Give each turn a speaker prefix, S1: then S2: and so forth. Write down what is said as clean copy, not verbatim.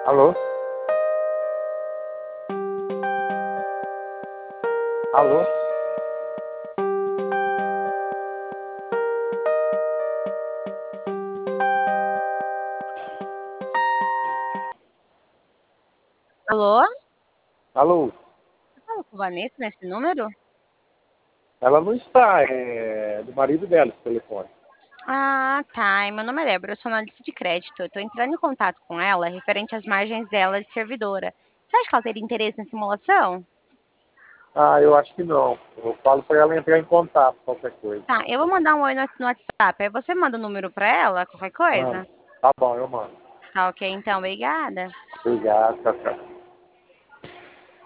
S1: Alô? Alô?
S2: Alô?
S1: Alô?
S2: Você fala com Vanessa nesse número?
S1: Ela não está, é do marido dela esse telefone.
S2: Ah, tá. Meu nome é Débora, eu sou analista de crédito. Eu tô entrando em contato com ela referente às margens dela de servidora. Você acha que ela teria interesse em simulação?
S1: Ah, eu acho que não. Eu falo para ela entrar em contato, qualquer coisa.
S2: Tá, eu vou mandar um oi no WhatsApp. Aí você manda o número pra ela, qualquer
S1: Mano,
S2: coisa?
S1: tá bom, eu mando.
S2: Tá ok, então, obrigada.
S1: Obrigado, tchau, tchau.